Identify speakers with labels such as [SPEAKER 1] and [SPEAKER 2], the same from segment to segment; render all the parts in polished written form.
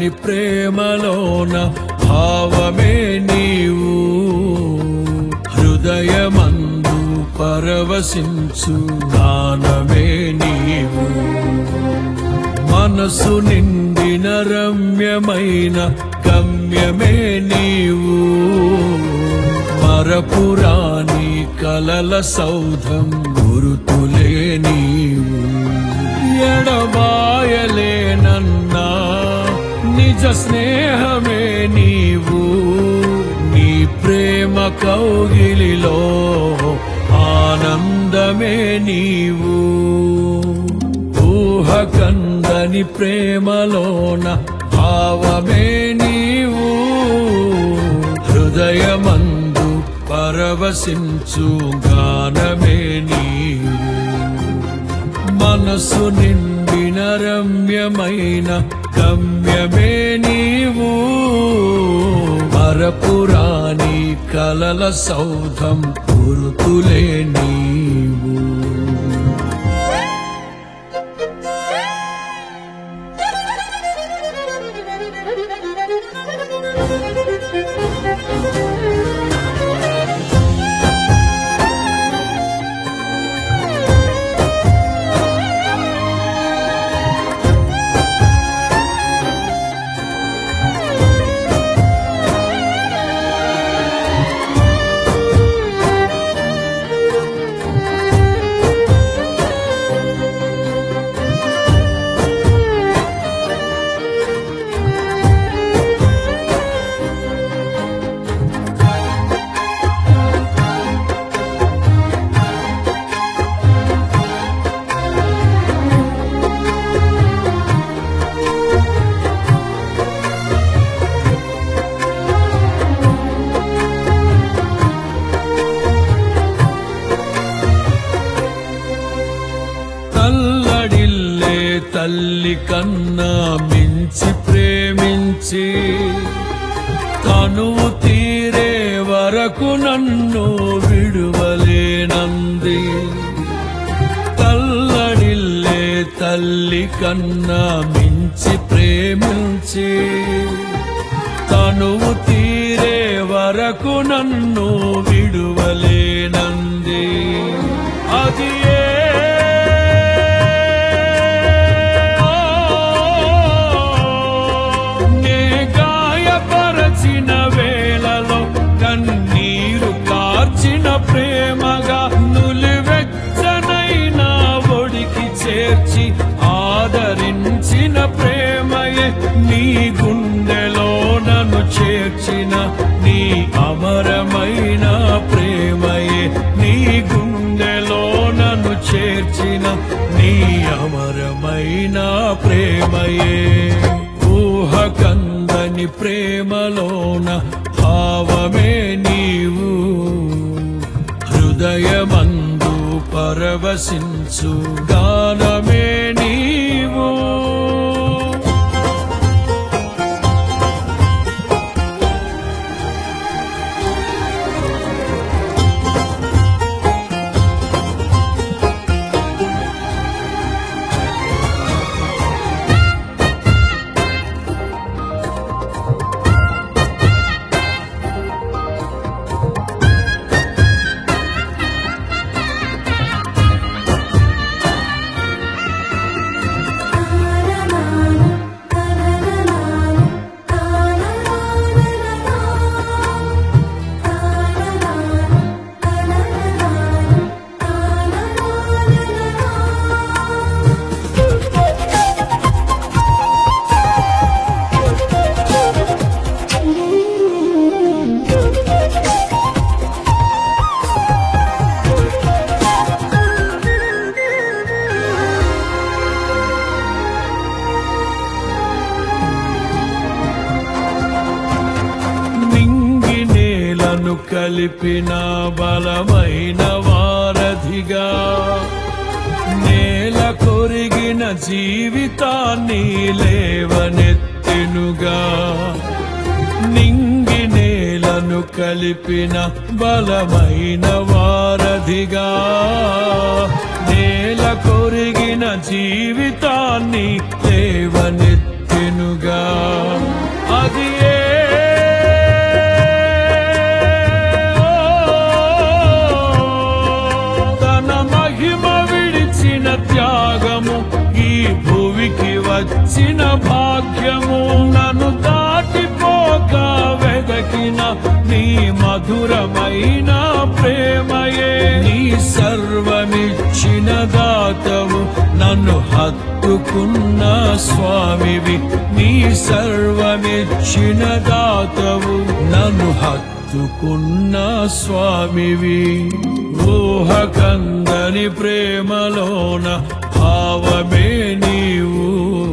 [SPEAKER 1] కందని ప్రేమలోన భావమే నీవు హృదయమందు పరవశించు గానమే నీవు మనసు నిండిన రమ్యమైన గమ్యమే నీవు మరపురాని కలల సౌధం గురుతులే నీవు ఎడబాయలేనన్నా నిజ స్నేహమే నీవు నీ ప్రేమ కౌగిలిలో ఆనందమే నీవు ఊహ కందని ప్రేమలోన భావమే నీవు హృదయమందు పరవశించు గానమే నీవు మనసు నిండిన రమ్యమైన గమ్యమే నీవు మరపురాని కలల సౌధం గురుతులే నీవు తల్లడిల్లే తల్లి కన్నా మించి ప్రేమించి తనువు తీరే వరకు నన్ను విడువలేనంది తల్లడిల్లే తల్లి కన్నా మించి ప్రేమించి తనువు తీరే వరకు నన్ను విడువలేనంది అది ప్రేమగా నులివెచ్చనైన ఒడికి చేర్చి ఆదరించిన ప్రేమయే నీ గుండెలో నన్ను చేర్చిన నీ అమరమైన ప్రేమయే నీ గుండెలో నన్ను చేర్చిన నీ అమరమైన ప్రేమయే ఊహ కందని ప్రేమలోన భావమే నీవు హృదయమందు పరవశించు గానమే నీవు కలిపిన బలమైన వారధిగా నేల కొరిగిన జీవితాన్ని లేవనెత్తెనుగా నింగి నేలను కలిపిన బలమైన వారధిగా నేల కొరిగిన జీవితాన్ని లేవనెత్తెనుగా ఉండగా అది తన మహిమ విడిచిన త్యాగము ఈ భూమికి వచ్చిన భాగ్యము నన్ను దాటిపోక వెదకిన నీ మధురమైన ప్రేమయే నీ సర్వమిచ్చిన దాతవు నన్ను హత్తుకున్న స్వామివి నీ సర్వమిచ్చిన దాతవు నన్ను హత్తుకున్న స్వామివి ఊహకందని ప్రేమలోన భావమే నీవు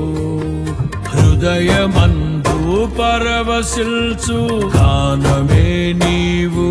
[SPEAKER 1] హృదయమందు పరవశిల్చు గానమే నీవు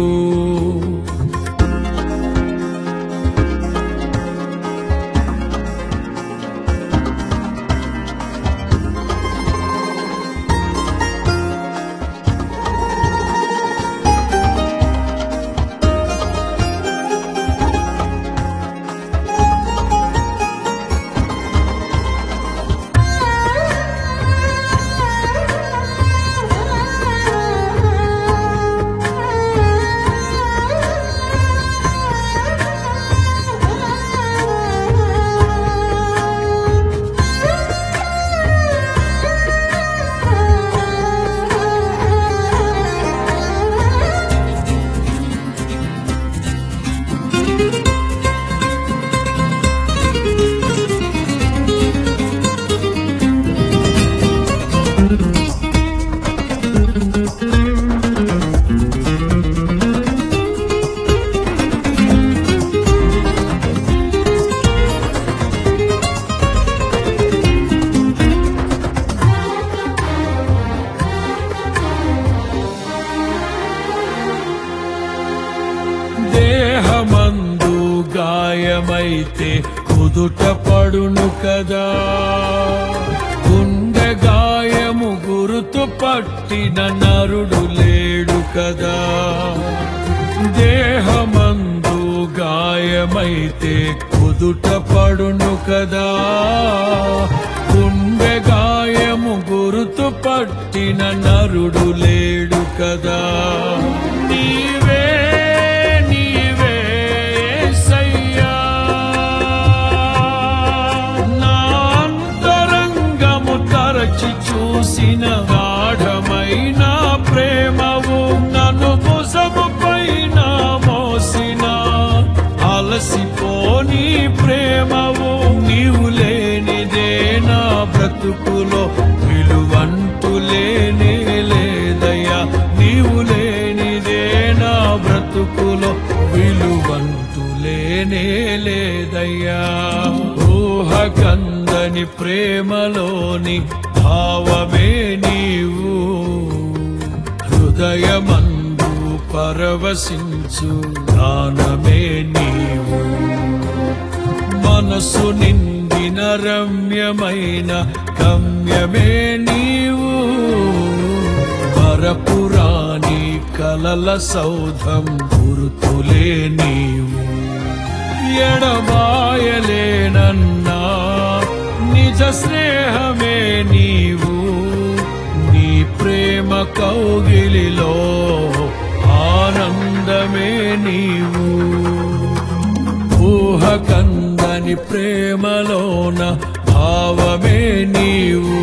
[SPEAKER 1] దేహమందు గాయమైతే కుదుట పడును కదా గుండె గాయము గురుతు పట్టిన నరుడు లేడు కదా దేహమందు గాయమైతే కుదుట పడును కదా గుండె గాయము గురుతు పట్టిన నరుడు లేడు కదా నీవే చూసిన గాఢమైన ప్రేమవు నన్ను భుజము పైన మోసిన అలసిపోని ప్రేమవు నీవు లేనిదే నా బ్రతుకులో విలువంటూ లేనే లేదయ్యా నీవు లేనిదే నా బ్రతుకులో విలువంటూ లేనే లేదయ్యా ఊహకందని ప్రేమలోని భావమే నీవు హృదయమందు పరవశించు గానమే నీవు మనసు నిండిన రమ్యమైన గమ్యమే నీవు మరపురాని కలల సౌధం గుర్తులే నీవు ఎడబాయలేనన్నా నిజ స్నేహమే నీవు నీ ప్రేమ కౌగిలిలో ఆనందమే నీవు ఊహకందని ప్రేమలోన భావమే నీవు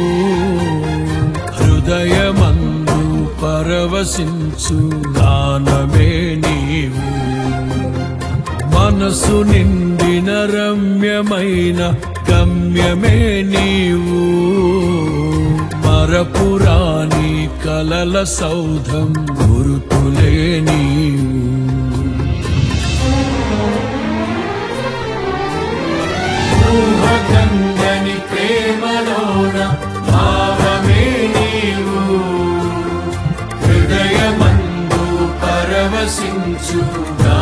[SPEAKER 1] హృదయమందు పరవశించు గానమే నీవు మనసు నిండిన రమ్యమైన గమ్యమే నీవు మరపురాని కలల సౌధం గురుతులే నీవు ఊహకందని ప్రేమలోన భావమే నీవు హృదయమందు పరవశించు